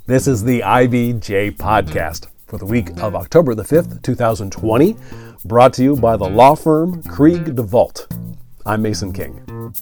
This is the IBJ podcast for the week of October the 5th, 2020, brought to you by the law firm Krieg DeVault. I'm Mason King.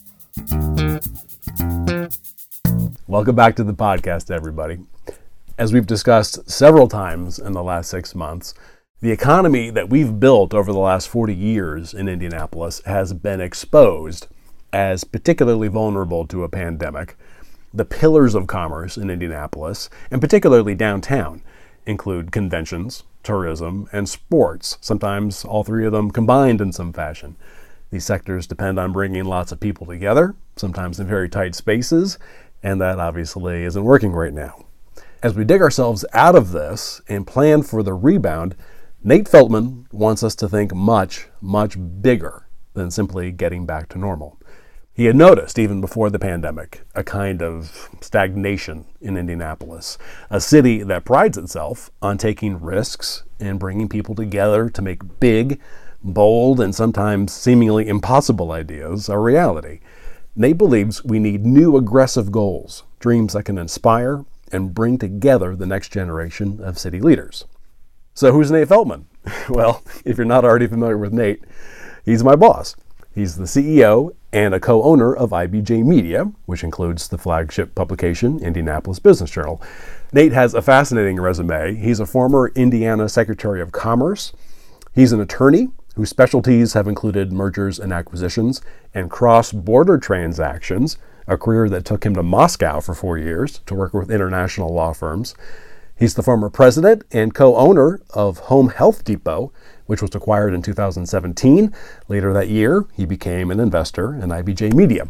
Welcome back to the podcast, everybody. As we've discussed several times in the last 6 months, the economy that we've built over the last 40 years in Indianapolis has been exposed as particularly vulnerable to a pandemic. The pillars of commerce in Indianapolis, and particularly downtown, include conventions, tourism, and sports, sometimes all three of them combined in some fashion. These sectors depend on bringing lots of people together, sometimes in very tight spaces, and that obviously isn't working right now. As we dig ourselves out of this and plan for the rebound, Nate Feldman wants us to think much, much bigger than simply getting back to normal. He had noticed, even before the pandemic, a kind of stagnation in Indianapolis, a city that prides itself on taking risks and bringing people together to make big, bold, and sometimes seemingly impossible ideas a reality. Nate believes we need new aggressive goals, dreams that can inspire and bring together the next generation of city leaders. So who's Nate Feldman? Well, if you're not already familiar with Nate, he's my boss. He's the CEO and a co-owner of IBJ Media, which includes the flagship publication, Indianapolis Business Journal. Nate has a fascinating resume. He's a former Indiana Secretary of Commerce. He's an attorney whose specialties have included mergers and acquisitions and cross-border transactions, a career that took him to Moscow for 4 years to work with international law firms. He's the former president and co-owner of Home Health Depot, which was acquired in 2017. Later that year, he became an investor in IBJ Media.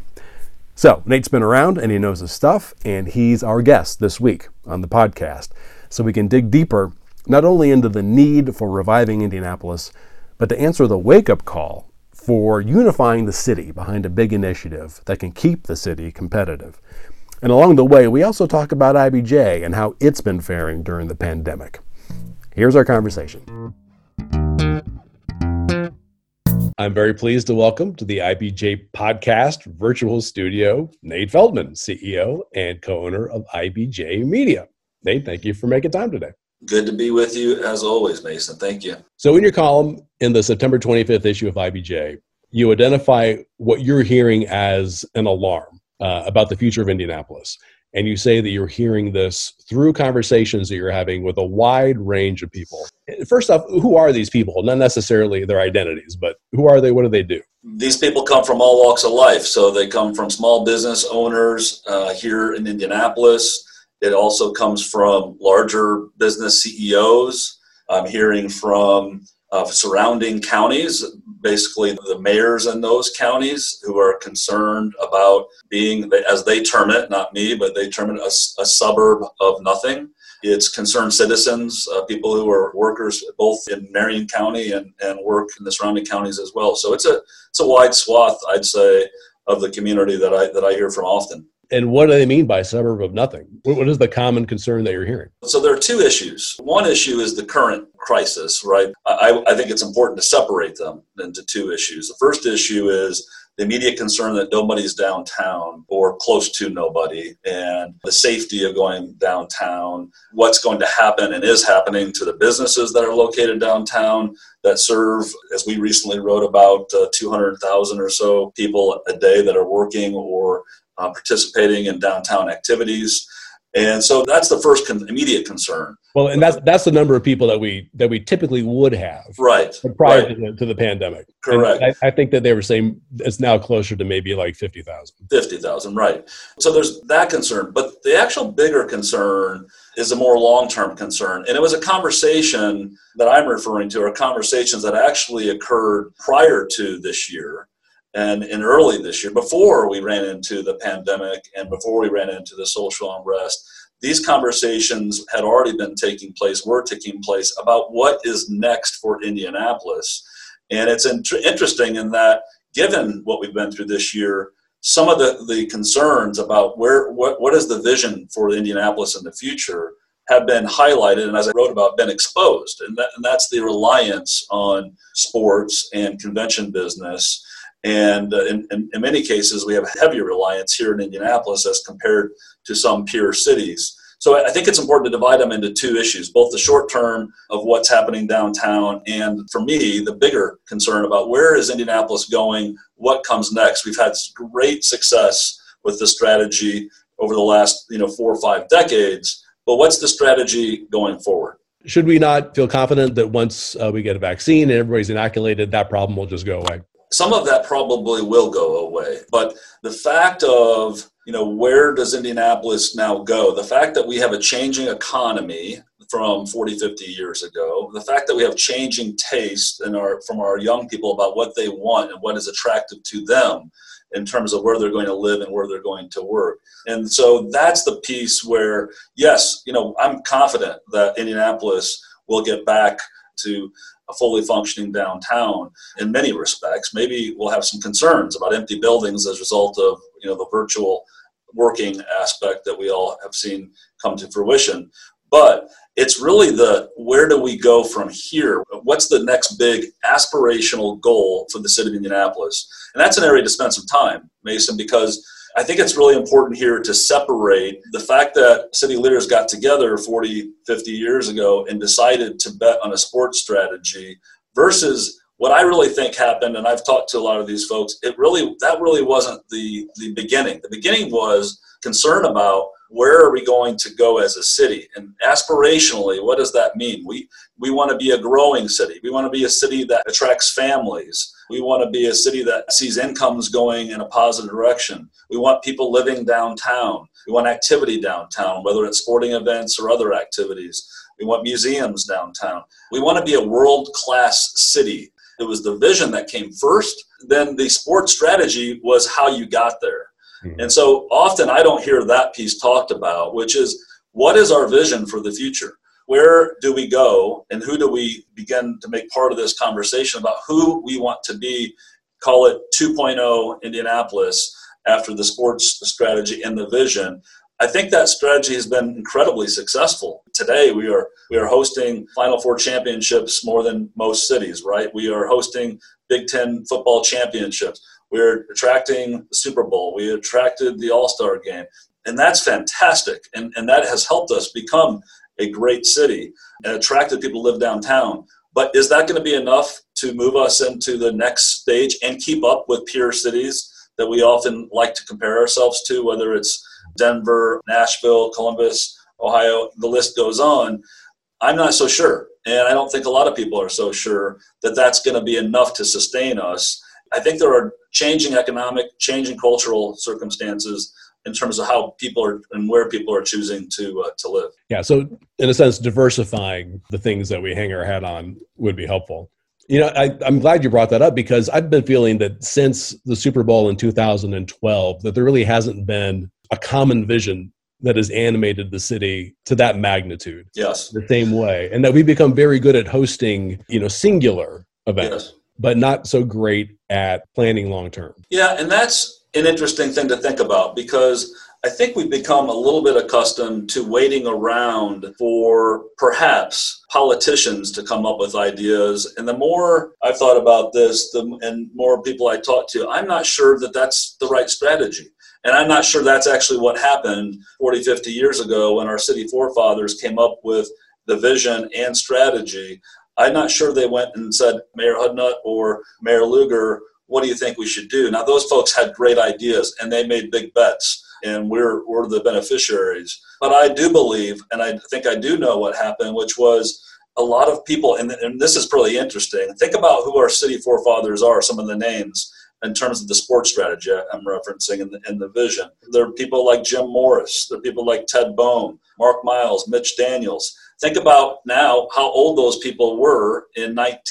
So Nate's been around and he knows his stuff, and he's our guest this week on the podcast. So we can dig deeper, not only into the need for reviving Indianapolis, but to answer the wake-up call for unifying the city behind a big initiative that can keep the city competitive. And along the way, we also talk about IBJ and how it's been faring during the pandemic. Here's our conversation. I'm very pleased to welcome to the IBJ podcast virtual studio, Nate Feldman, CEO and co-owner of IBJ Media. Nate, thank you for making time today. Good to be with you as always, Mason. Thank you. So in your column in the September 25th issue of IBJ, you identify what you're hearing as an alarm about the future of Indianapolis. And you say that you're hearing this through conversations that you're having with a wide range of people. First off, who are these people? Not necessarily their identities, but who are they? What do they do? These people come from all walks of life. So they come from small business owners here in Indianapolis. It also comes from larger business CEOs. I'm hearing from surrounding counties, basically the mayors in those counties who are concerned about being, as they term it, not me, but they term it a suburb of nothing. It's concerned citizens, people who are workers both in Marion County and work in the surrounding counties as well. So it's a wide swath, I'd say, of the community that I hear from often. And what do they mean by suburb of nothing? What is the common concern that you're hearing? So there are two issues. One issue is the current crisis, right? I think it's important to separate them into two issues. The first issue is the immediate concern that nobody's downtown or close to nobody, and the safety of going downtown, what's going to happen and is happening to the businesses that are located downtown that serve, as we recently wrote about, 200,000 or so people a day that are working or participating in downtown activities. And so that's the first immediate concern. Well, and that's the number of people that we typically would have prior to the pandemic. Correct. I think that they were saying it's now closer to maybe like 50,000. 50,000, right. So there's that concern. But the actual bigger concern is a more long-term concern. And it was a conversation that I'm referring to, or conversations that actually occurred prior to this year. And in early this year, before we ran into the pandemic and before we ran into the social unrest, these conversations had already been taking place, were taking place about what is next for Indianapolis. And it's interesting in that, given what we've been through this year, some of the concerns about what is the vision for Indianapolis in the future have been highlighted, and as I wrote about, been exposed. And that's the reliance on sports and convention business. And in many cases, we have a heavier reliance here in Indianapolis as compared to some peer cities. So I think it's important to divide them into two issues, both the short term of what's happening downtown, and for me, the bigger concern about where is Indianapolis going, what comes next. We've had great success with the strategy over the last 4 or 5 decades, but what's the strategy going forward? Should we not feel confident that once we get a vaccine and everybody's inoculated, that problem will just go away? Some of that probably will go away, but the fact of, where does Indianapolis now go? The fact that we have a changing economy from 40, 50 years ago, the fact that we have changing tastes from our young people about what they want and what is attractive to them in terms of where they're going to live and where they're going to work. And so that's the piece where, yes, I'm confident that Indianapolis will get back to a fully functioning downtown in many respects. Maybe we'll have some concerns about empty buildings as a result of, the virtual working aspect that we all have seen come to fruition. But it's really where do we go from here? What's the next big aspirational goal for the city of Indianapolis? And that's an area to spend some time, Mason, because I think it's really important here to separate the fact that city leaders got together 40, 50 years ago and decided to bet on a sports strategy versus what I really think happened, and I've talked to a lot of these folks, that really wasn't the beginning. The beginning was concern about where are we going to go as a city? And aspirationally, what does that mean? We want to be a growing city. We want to be a city that attracts families. We want to be a city that sees incomes going in a positive direction. We want people living downtown. We want activity downtown, whether it's sporting events or other activities. We want museums downtown. We want to be a world-class city. It was the vision that came first. Then the sports strategy was how you got there. And so often I don't hear that piece talked about, which is what is our vision for the future? Where do we go and who do we begin to make part of this conversation about who we want to be, call it 2.0 Indianapolis after the sports strategy and the vision. I think that strategy has been incredibly successful. Today, we are hosting Final Four championships more than most cities, right? We are hosting Big Ten football championships. We're attracting the Super Bowl. We attracted the All-Star game. And that's fantastic. And that has helped us become a great city and attracted people to live downtown. But is that going to be enough to move us into the next stage and keep up with peer cities that we often like to compare ourselves to, whether it's Denver, Nashville, Columbus, Ohio, the list goes on? I'm not so sure. And I don't think a lot of people are so sure that that's going to be enough to sustain us. I think there are changing economic, changing cultural circumstances in terms of how people are and where people are choosing to live. Yeah. So in a sense, diversifying the things that we hang our hat on would be helpful. I'm glad you brought that up because I've been feeling that since the Super Bowl in 2012, that there really hasn't been a common vision that has animated the city to that magnitude. Yes. The same way. And that we've become very good at hosting, singular events, yes, but not so great at planning long-term. Yeah. And that's an interesting thing to think about because I think we've become a little bit accustomed to waiting around for perhaps politicians to come up with ideas. And the more I've thought about this, and more people I talk to, I'm not sure that that's the right strategy. And I'm not sure that's actually what happened 40, 50 years ago when our city forefathers came up with the vision and strategy. I'm not sure they went and said, Mayor Hudnut or Mayor Lugar, what do you think we should do? Now, those folks had great ideas and they made big bets. And we're the beneficiaries. But I do believe, and I think I do know what happened, which was a lot of people, and this is pretty interesting. Think about who our city forefathers are, some of the names in terms of the sports strategy I'm referencing in the vision. There are people like Jim Morris. There are people like Ted Bohm, Mark Miles, Mitch Daniels. Think about now how old those people were in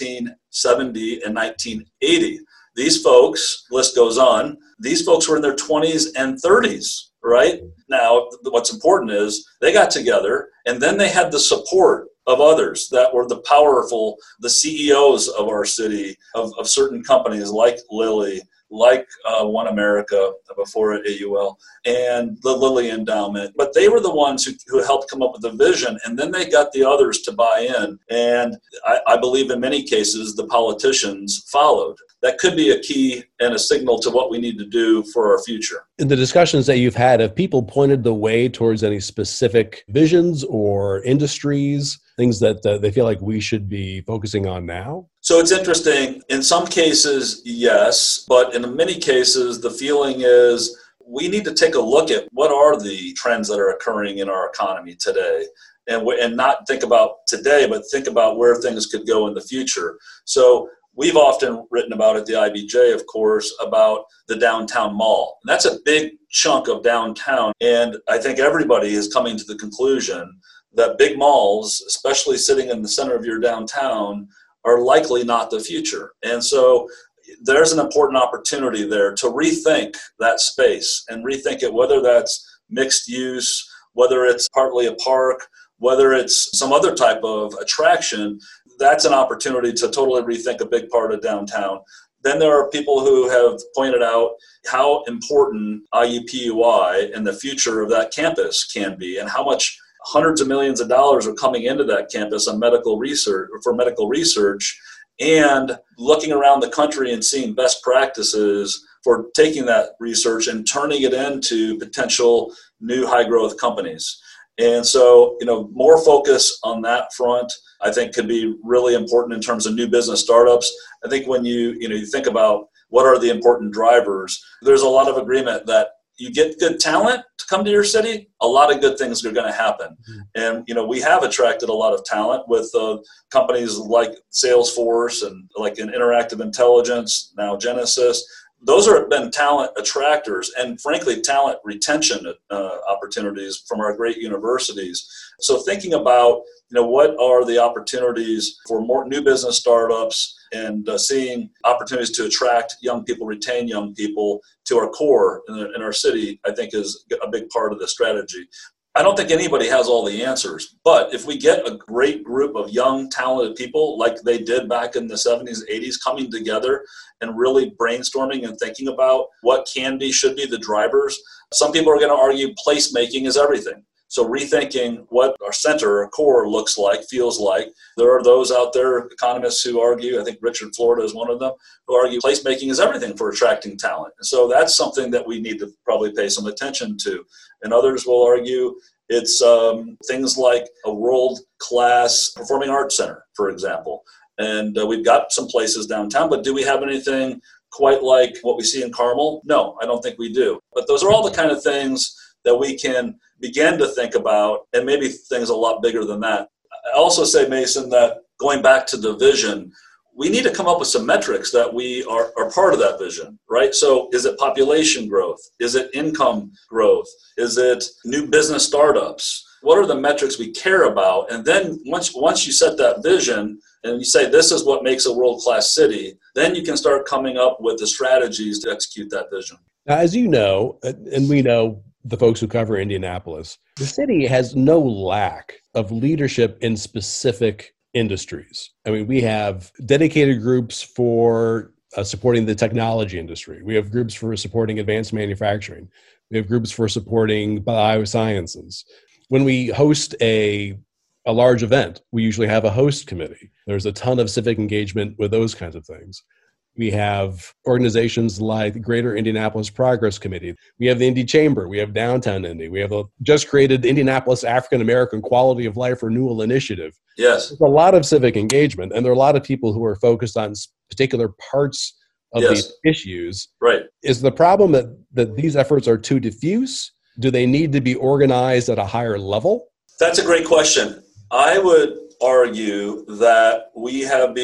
1970 and 1980. These folks, list goes on, these folks were in their 20s and 30s, right? Now, what's important is they got together and then they had the support of others that were the powerful, the CEOs of our city, of certain companies like Lilly, like One America, before AUL, and the Lilly Endowment. But they were the ones who helped come up with the vision, and then they got the others to buy in. And I believe in many cases the politicians followed. That could be a key and a signal to what we need to do for our future. In the discussions that you've had, have people pointed the way towards any specific visions or industries, things that they feel like we should be focusing on now? So it's interesting. In some cases, yes, but in many cases, the feeling is we need to take a look at what are the trends that are occurring in our economy today. And not think about today, but think about where things could go in the future. So we've often written about at the IBJ, of course, about the downtown mall. And that's a big chunk of downtown. And I think everybody is coming to the conclusion that big malls, especially sitting in the center of your downtown, are likely not the future. And so there's an important opportunity there to rethink that space and rethink it, whether that's mixed use, whether it's partly a park, whether it's some other type of attraction. That's an opportunity to totally rethink a big part of downtown. Then there are people who have pointed out how important IUPUI and the future of that campus can be, and how much hundreds of millions of dollars are coming into that campus on medical research, and looking around the country and seeing best practices for taking that research and turning it into potential new high growth companies. And so, more focus on that front, I think, could be really important in terms of new business startups. I think when you think about what are the important drivers, there's a lot of agreement that you get good talent to come to your city, a lot of good things are going to happen. And, we have attracted a lot of talent with companies like Salesforce and like in Interactive Intelligence, now Genesis. Those have been talent attractors and, frankly, talent retention opportunities from our great universities. So thinking about, what are the opportunities for more new business startups and seeing opportunities to attract young people, retain young people to our core in our city, I think is a big part of the strategy. I don't think anybody has all the answers, but if we get a great group of young, talented people like they did back in the 70s, 80s, coming together and really brainstorming and thinking about what can be, should be the drivers, some people are going to argue placemaking is everything. So rethinking what our center, our core looks like, feels like. There are those out there, economists who argue, I think Richard Florida is one of them, who argue placemaking is everything for attracting talent. And so that's something that we need to probably pay some attention to. And others will argue it's things like a world-class performing arts center, for example. And we've got some places downtown, but do we have anything quite like what we see in Carmel? No, I don't think we do. But those are all the kind of things that we can begin to think about, and maybe things a lot bigger than that. I also say, Mason, that going back to the vision, we need to come up with some metrics that we are part of that vision, right? So is it population growth? Is it income growth? Is it new business startups? What are the metrics we care about? And then once you set that vision and you say this is what makes a world-class city, then you can start coming up with the strategies to execute that vision. Now, as you know, and we know the folks who cover Indianapolis, the city has no lack of leadership in specific industries. I mean, we have dedicated groups for supporting the technology industry. We have groups for supporting advanced manufacturing. We have groups for supporting biosciences. When we host a large event, we usually have a host committee. There's a ton of civic engagement with those kinds of things. We have organizations like the Greater Indianapolis Progress Committee. We have the Indy Chamber. We have Downtown Indy. We have the just created Indianapolis African American Quality of Life Renewal Initiative. Yes. There's a lot of civic engagement, and there are a lot of people who are focused on particular parts of these issues. Right. Is the problem that these efforts are too diffuse? Do they need to be organized at a higher level? That's a great question. I would argue that we have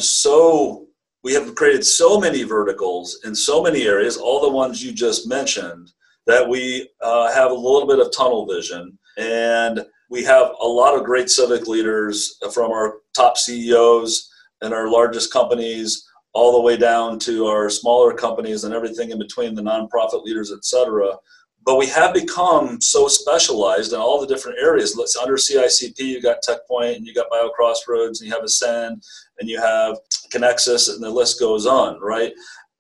created so many verticals in so many areas, all the ones you just mentioned, that we have a little bit of tunnel vision. And we have a lot of great civic leaders from our top CEOs and our largest companies all the way down to our smaller companies and everything in between, the nonprofit leaders, et cetera. But we have become so specialized in all the different areas. Under CICP, you got TechPoint, and you got BioCrossroads, and you have Ascend, and you have Connexus, and the list goes on, right?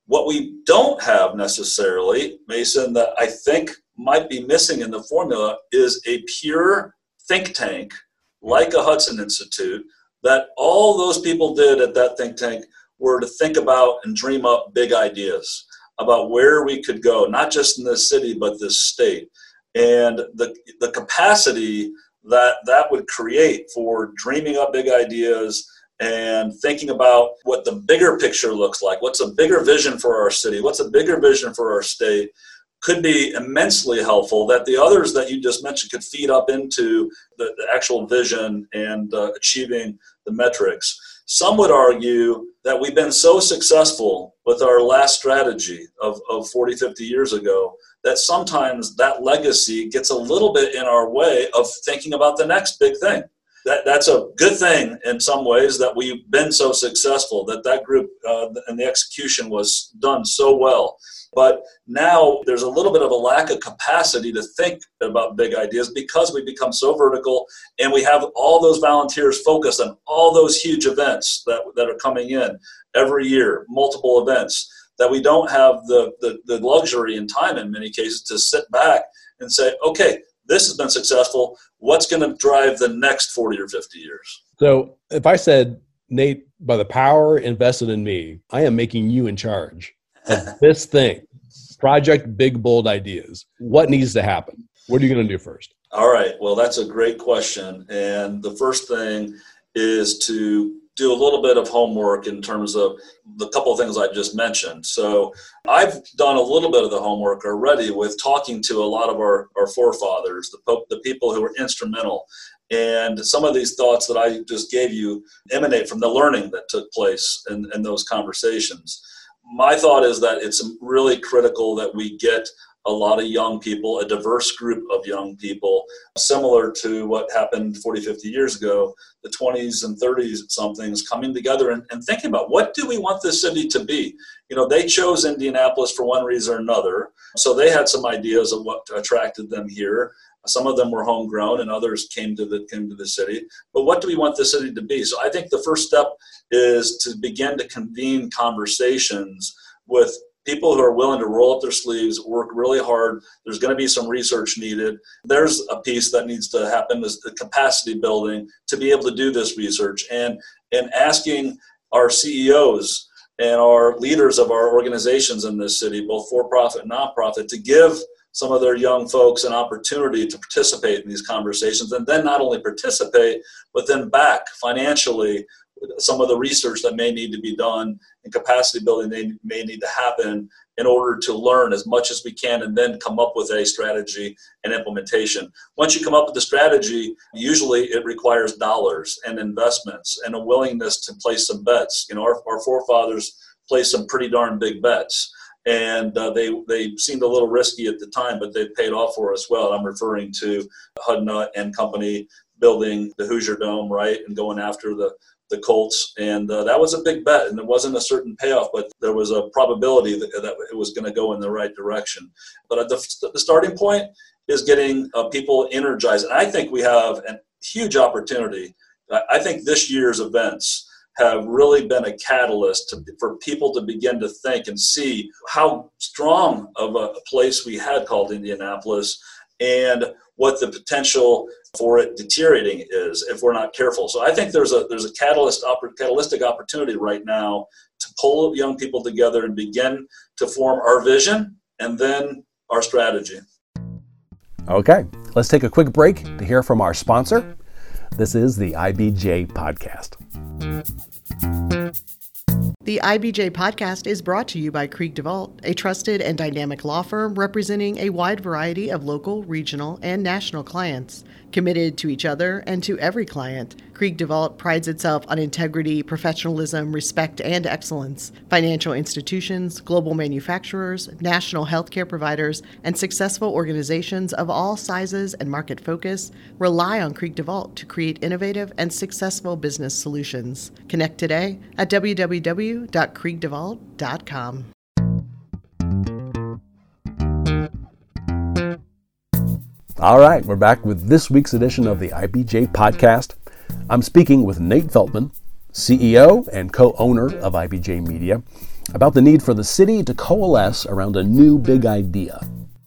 What we don't have necessarily, Mason, that I think might be missing in the formula is a pure think tank like a Hudson Institute that all those people did at that think tank were to think about and dream up big ideas about where we could go, not just in this city, but this state. And the capacity that would create for dreaming up big ideas and thinking about what the bigger picture looks like, what's a bigger vision for our city, what's a bigger vision for our state, could be immensely helpful, that the others that you just mentioned could feed up into the actual vision and achieving the metrics. Some would argue that we've been so successful with our last strategy of 40, 50 years ago that sometimes that legacy gets a little bit in our way of thinking about the next big thing. That's a good thing in some ways that we've been so successful, that group and the execution was done so well. But now there's a little bit of a lack of capacity to think about big ideas because we become so vertical and we have all those volunteers focused on all those huge events that are coming in every year, multiple events, that we don't have the luxury and time in many cases to sit back and say, okay, this has been successful. What's going to drive the next 40 or 50 years? So if I said, Nate, by the power invested in me, I am making you in charge of this thing, Project Big Bold Ideas, what needs to happen? What are you going to do first? All right. Well, that's a great question. And the first thing is to do a little bit of homework in terms of the couple of things I just mentioned. So I've done a little bit of the homework already with talking to a lot of our forefathers, the people who were instrumental. And some of these thoughts that I just gave you emanate from the learning that took place in those conversations. My thought is that it's really critical that we get a lot of young people, a diverse group of young people, similar to what happened 40, 50 years ago, the 20s and 30s somethings coming together and thinking about what do we want this city to be? You know, they chose Indianapolis for one reason or another. So they had some ideas of what attracted them here. Some of them were homegrown and others came to the city. But what do we want the city to be? So I think the first step is to begin to convene conversations with people who are willing to roll up their sleeves, work really hard. There's going to be some research needed. There's a piece that needs to happen is the capacity building to be able to do this research and asking our CEOs and our leaders of our organizations in this city, both for-profit and nonprofit, to give some of their young folks an opportunity to participate in these conversations, and then not only participate, but then back financially some of the research that may need to be done and capacity building may need to happen in order to learn as much as we can and then come up with a strategy and implementation. Once you come up with the strategy, usually it requires dollars and investments and a willingness to place some bets. You know, our forefathers placed some pretty darn big bets. And they seemed a little risky at the time, but they paid off for us well. I'm referring to Hudnut and company building the Hoosier Dome, right, and going after the Colts. And that was a big bet, and there wasn't a certain payoff, but there was a probability that it was going to go in the right direction. But the starting point is getting people energized. And I think we have a huge opportunity. I think this year's events have really been a catalyst for people to begin to think and see how strong of a place we had called Indianapolis and what the potential for it deteriorating is if we're not careful. So I think there's a catalytic opportunity right now to pull young people together and begin to form our vision and then our strategy. Okay, let's take a quick break to hear from our sponsor. This is the IBJ Podcast. The IBJ Podcast is brought to you by Krieg DeVault, a trusted and dynamic law firm representing a wide variety of local, regional, and national clients. Committed to each other and to every client, Krieg DeVault prides itself on integrity, professionalism, respect, and excellence. Financial institutions, global manufacturers, national healthcare providers, and successful organizations of all sizes and market focus rely on Krieg DeVault to create innovative and successful business solutions. Connect today at www.kriegdevault.com. All right, we're back with this week's edition of the IBJ Podcast. I'm speaking with Nate Feltman, CEO and co-owner of IBJ Media. about the need for the city to coalesce around a new big idea.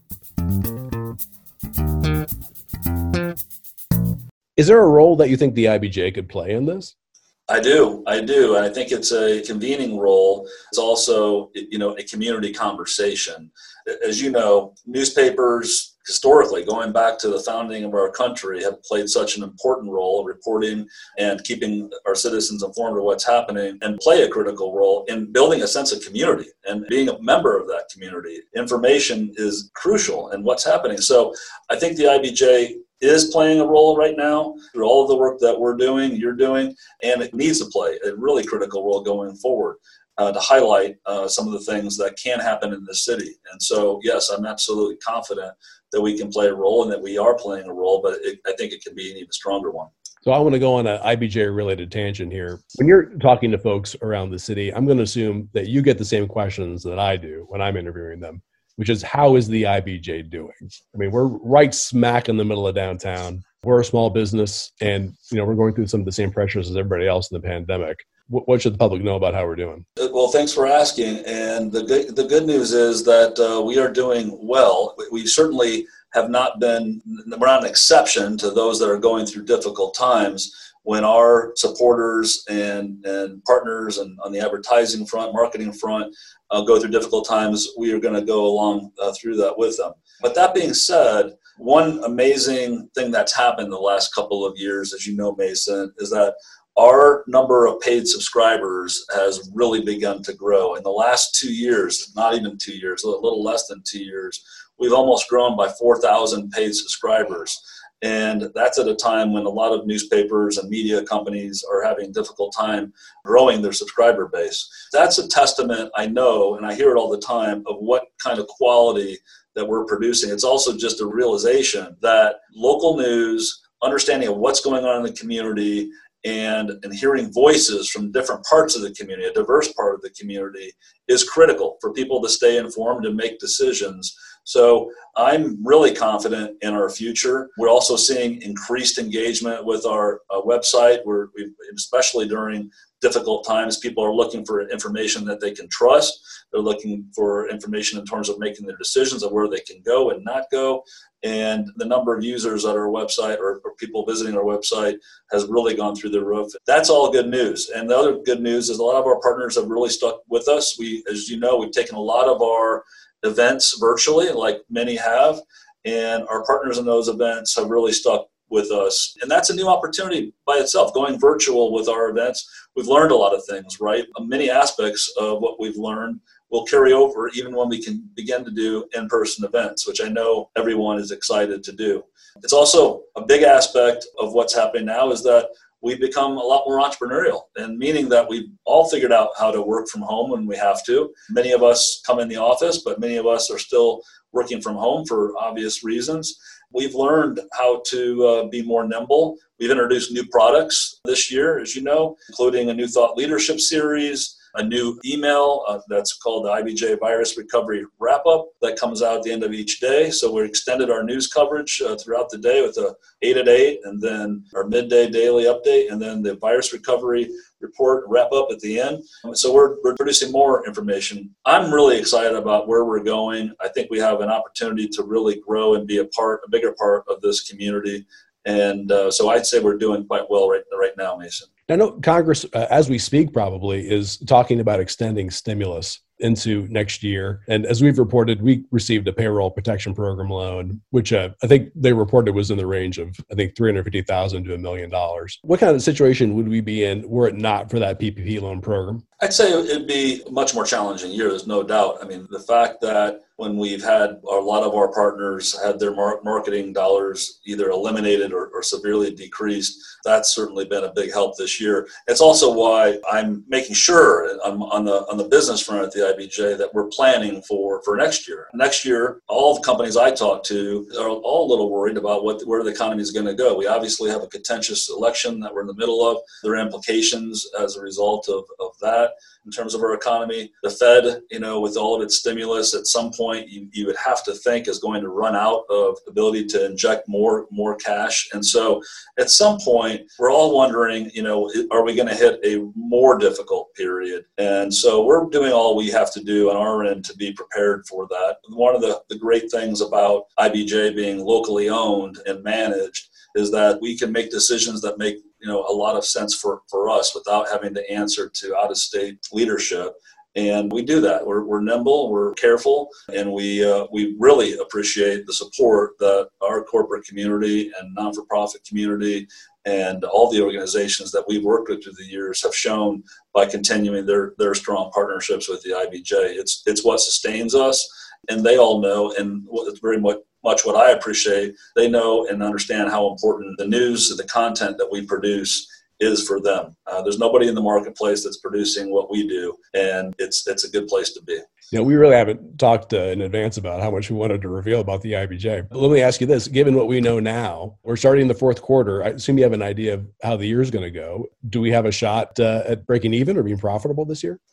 Is there a role that you think the IBJ could play in this? I do. And I think it's a convening role. It's also, a community conversation. As you know, newspapers historically, going back to the founding of our country, have played such an important role reporting and keeping our citizens informed of what's happening, and play a critical role in building a sense of community and being a member of that community. Information is crucial in what's happening. So I think the IBJ is playing a role right now through all of the work that we're doing, you're doing, and it needs to play a really critical role going forward to highlight some of the things that can happen in the city. And so, yes, I'm absolutely confident that we can play a role and that we are playing a role, but I think it can be an even stronger one. So I want to go on an IBJ-related tangent here. When you're talking to folks around the city, I'm going to assume that you get the same questions that I do when I'm interviewing them, which is, how is the IBJ doing? I mean, we're right smack in the middle of downtown. We're a small business, and we're going through some of the same pressures as everybody else in the pandemic. What should the public know about how we're doing? Well, thanks for asking. And the good news is that we are doing well. We certainly have not been, we're not an exception to those that are going through difficult times. When our supporters and partners and on the advertising front, marketing front, go through difficult times, we are going to go along through that with them. But that being said, one amazing thing that's happened the last couple of years, as you know, Mason, is that our number of paid subscribers has really begun to grow. In the last 2 years, not even 2 years, a little less than 2 years, we've almost grown by 4,000 paid subscribers. And that's at a time when a lot of newspapers and media companies are having a difficult time growing their subscriber base. That's a testament, I know, and I hear it all the time, of what kind of quality that we're producing. It's also just a realization that local news, understanding of what's going on in the community, and hearing voices from different parts of the community, a diverse part of the community, is critical for people to stay informed and make decisions. So I'm really confident in our future. We're also seeing increased engagement with our website. Especially during difficult times, people are looking for information that they can trust. They're looking for information in terms of making their decisions of where they can go and not go. And the number of users at our website or people visiting our website has really gone through the roof. That's all good news. And the other good news is a lot of our partners have really stuck with us. As you know, we've taken a lot of our events virtually, like many have, and our partners in those events have really stuck with us. And that's a new opportunity by itself, going virtual with our events. We've learned a lot of things, right? Many aspects of what we've learned will carry over even when we can begin to do in-person events, which I know everyone is excited to do. It's also a big aspect of what's happening now is that we've become a lot more entrepreneurial, and meaning that we've all figured out how to work from home when we have to. Many of us come in the office, but many of us are still working from home for obvious reasons. We've learned how to be more nimble. We've introduced new products this year, as you know, including a new thought leadership series, a new email that's called the IBJ Virus Recovery Wrap-Up that comes out at the end of each day. So we extended our news coverage throughout the day with a 8 at 8, and then our midday daily update, and then the virus recovery report wrap-up at the end. So we're producing more information. I'm really excited about where we're going. I think we have an opportunity to really grow and be a bigger part of this community. And so I'd say we're doing quite well right now, Mason. I know Congress, as we speak probably, is talking about extending stimulus into next year. And as we've reported, we received a payroll protection program loan, which I think they reported was in the range of, $350,000 to $1 million. What kind of situation would we be in were it not for that PPP loan program? I'd say it'd be a much more challenging year, there's no doubt. I mean, the fact that when we've had a lot of our partners had their marketing dollars either eliminated or severely decreased, that's certainly been a big help this year. It's also why I'm making sure on the business front at the IBJ that we're planning for next year. Next year, all the companies I talk to are all a little worried about where the economy is going to go. We obviously have a contentious election that we're in the middle of. There are implications as a result of that in terms of our economy. The Fed, with all of its stimulus, at some point point you would have to think is going to run out of ability to inject more cash. And so at some point, we're all wondering, are we going to hit a more difficult period? And so we're doing all we have to do on our end to be prepared for that. One of the great things about IBJ being locally owned and managed is that we can make decisions that make a lot of sense for us without having to answer to out-of-state leadership. And we do that. We're nimble, we're careful, and we really appreciate the support that our corporate community and non-for-profit community and all the organizations that we've worked with through the years have shown by continuing their strong partnerships with the IBJ. It's what sustains us, and they all know, and it's very much what I appreciate. They know and understand how important the news, the content that we produce is for them. There's nobody in the marketplace that's producing what we do, and it's a good place to be. We really haven't talked in advance about how much we wanted to reveal about the IBJ. But let me ask you this, given what we know now, we're starting the fourth quarter. I assume you have an idea of how the year's going to go. Do we have a shot at breaking even or being profitable this year?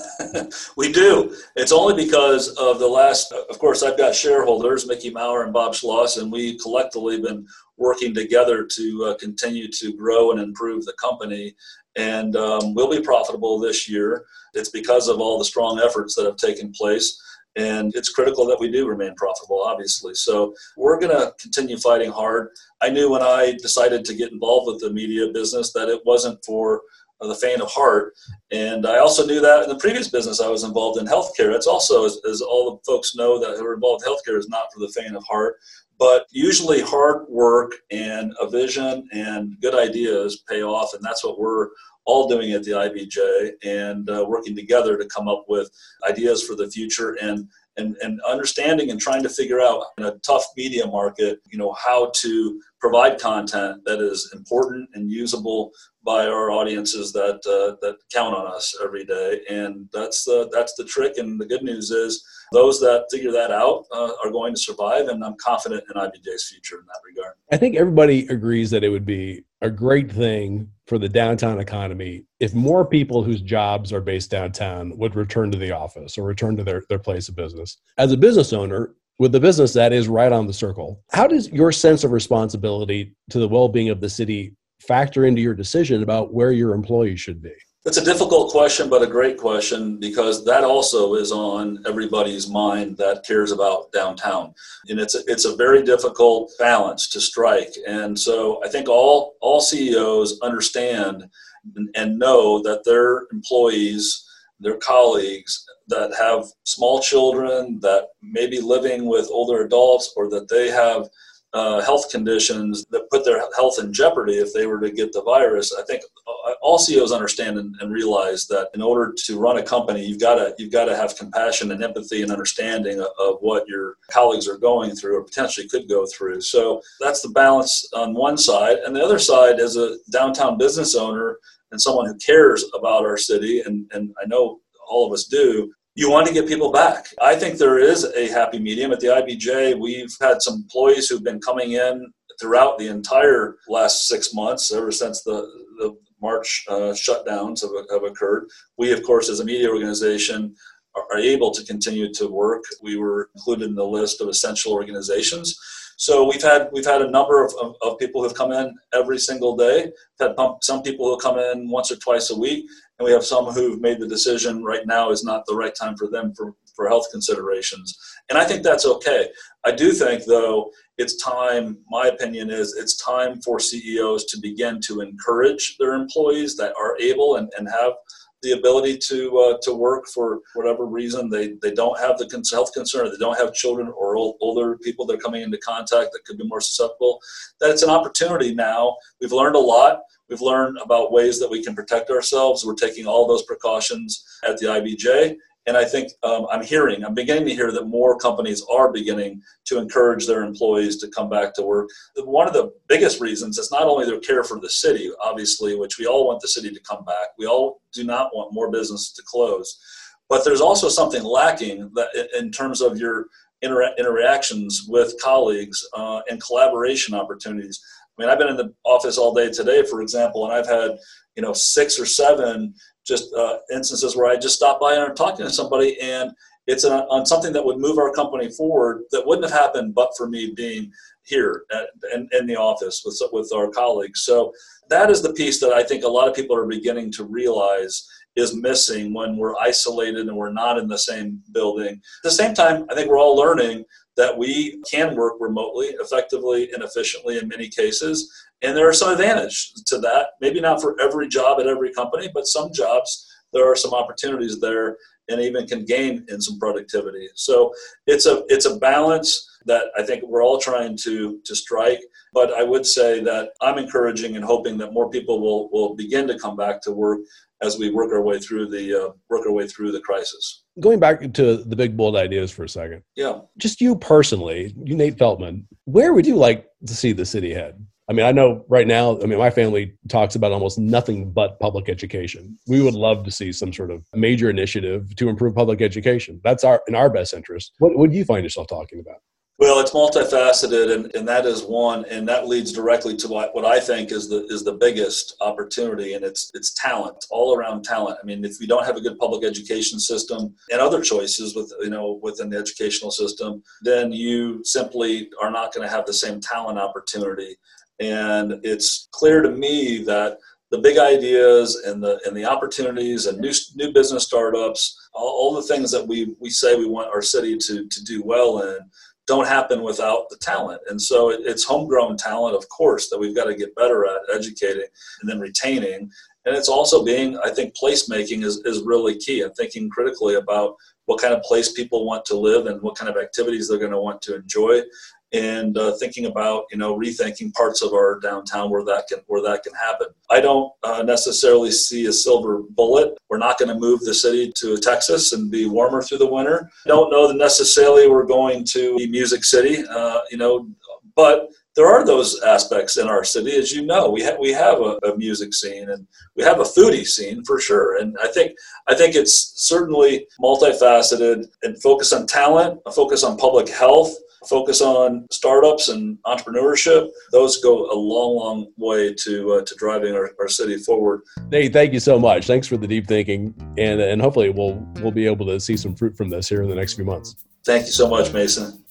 We do. It's only because of of course, I've got shareholders, Mickey Maurer and Bob Schloss, and we collectively been working together to continue to grow and improve the company. And we'll be profitable this year. It's because of all the strong efforts that have taken place. And it's critical that we do remain profitable, obviously. So we're going to continue fighting hard. I knew when I decided to get involved with the media business that it wasn't for the faint of heart. And I also knew that in the previous business I was involved in, healthcare. It's also, as all the folks know that who are involved in healthcare, is not for the faint of heart. But usually hard work and a vision and good ideas pay off. And that's what we're all doing at the IBJ, and working together to come up with ideas for the future and understanding and trying to figure out in a tough media market, how to provide content that is important and usable by our audiences that count on us every day. And that's the trick. And the good news is those that figure that out are going to survive. And I'm confident in IBJ's future in that regard. I think everybody agrees that it would be a great thing for the downtown economy if more people whose jobs are based downtown would return to the office or return to their place of business. As a business owner, with a business that is right on the circle, how does your sense of responsibility to the well-being of the city factor into your decision about where your employees should be? It's a difficult question, but a great question, because that also is on everybody's mind that cares about downtown. And it's a very difficult balance to strike. And so I think all CEOs understand and know that their employees, their colleagues that have small children, that may be living with older adults, or that they have health conditions that put their health in jeopardy if they were to get the virus. I think all CEOs understand and realize that in order to run a company, you've got to have compassion and empathy and understanding of what your colleagues are going through or potentially could go through. So that's the balance on one side. And the other side, as a downtown business owner and someone who cares about our city, and I know all of us do, you want to get people back. I think there is a happy medium. At the IBJ, we've had some employees who've been coming in throughout the entire last 6 months, ever since the March shutdowns have occurred. We, of course, as a media organization, are able to continue to work. We were included in the list of essential organizations. So we've had a number of people who have come in every single day. We've had some people who come in once or twice a week, and we have some who've made the decision right now is not the right time for them for health considerations. And I think that's okay. I do think, though, it's time, my opinion is, it's time for CEOs to begin to encourage their employees that are able and have the ability to work for whatever reason. They don't have the health concern, or they don't have children or older people that are coming into contact that could be more susceptible, that it's an opportunity now. We've learned a lot. We've learned about ways that we can protect ourselves. We're taking all those precautions at the IBJ. And I think I'm beginning to hear that more companies are beginning to encourage their employees to come back to work. One of the biggest reasons is not only their care for the city, obviously, which we all want the city to come back. We all do not want more business to close. But there's also something lacking that in terms of your interactions with colleagues and collaboration opportunities. I mean, I've been in the office all day today, for example, and I've had 6 or 7 just instances where I just stopped by and I'm talking to somebody, and It's on something that would move our company forward that wouldn't have happened but for me being here in the office with our colleagues. So that is the piece that I think a lot of people are beginning to realize is missing when we're isolated and we're not in the same building. At the same time, I think we're all learning that we can work remotely effectively and efficiently in many cases. And there are some advantages to that. Maybe not for every job at every company, but some jobs, there are some opportunities there and even can gain in some productivity. So it's a balance that I think we're all trying to strike. But I would say that I'm encouraging and hoping that more people will begin to come back to work as we work our way through the crisis. Going back to the big, bold ideas for a second. Yeah. Just you personally, you, Nate Feltman, where would you like to see the city head? I mean, I know right now, my family talks about almost nothing but public education. We would love to see some sort of major initiative to improve public education. That's in our best interest. What would you find yourself talking about? Well, it's multifaceted, and that is one, and that leads directly to what I think is the biggest opportunity, and it's talent, all around talent. I mean, if we don't have a good public education system and other choices within the educational system, then you simply are not going to have the same talent opportunity. And it's clear to me that the big ideas and the opportunities and new business startups, all the things that we say we want our city to do well in, don't happen without the talent. And so it's homegrown talent, of course, that we've got to get better at educating and then retaining. And it's also I think placemaking is really key, and thinking critically about what kind of place people want to live and what kind of activities they're going to want to enjoy. And thinking about, rethinking parts of our downtown where that can happen. I don't necessarily see a silver bullet. We're not going to move the city to Texas and be warmer through the winter. I don't know that necessarily we're going to be Music City, but there are those aspects in our city, as you know. We have a music scene and we have a foodie scene for sure. And I think it's certainly multifaceted and focus on talent, a focus on public health, focus on startups and entrepreneurship. Those go a long, long way to driving our city forward. Nate, thank you so much. Thanks for the deep thinking, and hopefully we'll be able to see some fruit from this here in the next few months. Thank you so much, Mason.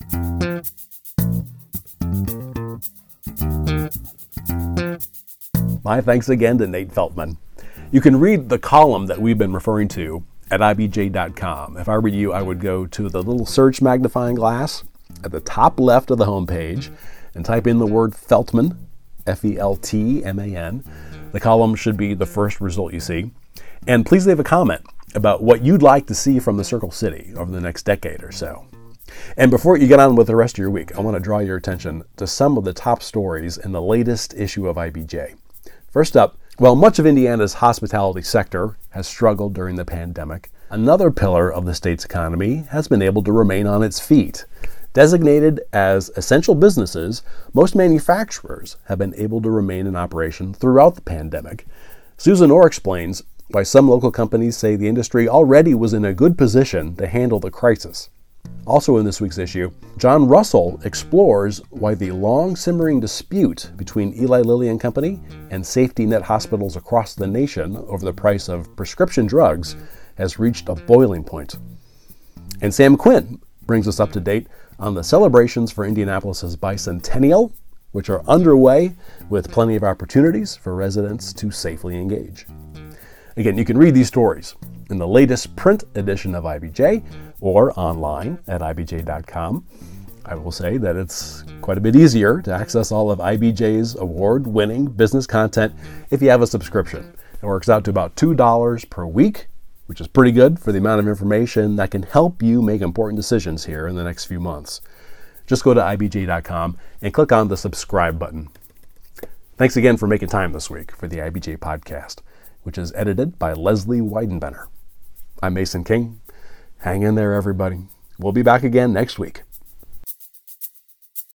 My thanks again to Nate Feltman. You can read the column that we've been referring to at ibj.com. If I were you, I would go to the little search magnifying glass at the top left of the homepage and type in the word Feltman, F-E-L-T-M-A-N. The column should be the first result you see. And please leave a comment about what you'd like to see from the Circle City over the next decade or so. And before you get on with the rest of your week, I want to draw your attention to some of the top stories in the latest issue of IBJ. First up, while much of Indiana's hospitality sector has struggled during the pandemic, another pillar of the state's economy has been able to remain on its feet. Designated as essential businesses, most manufacturers have been able to remain in operation throughout the pandemic. Susan Orr explains why some local companies say the industry already was in a good position to handle the crisis. Also in this week's issue, John Russell explores why the long-simmering dispute between Eli Lilly and Company and safety net hospitals across the nation over the price of prescription drugs has reached a boiling point. And Sam Quinn brings us up to date on the celebrations for Indianapolis's bicentennial, which are underway with plenty of opportunities for residents to safely engage. Again, you can read these stories in the latest print edition of IBJ or online at ibj.com. I will say that it's quite a bit easier to access all of IBJ's award-winning business content if you have a subscription. It works out to about $2 per week, which is pretty good for the amount of information that can help you make important decisions here in the next few months. Just go to ibj.com and click on the subscribe button. Thanks again for making time this week for the IBJ podcast, which is edited by Leslie Weidenbenner. I'm Mason King. Hang in there, everybody. We'll be back again next week.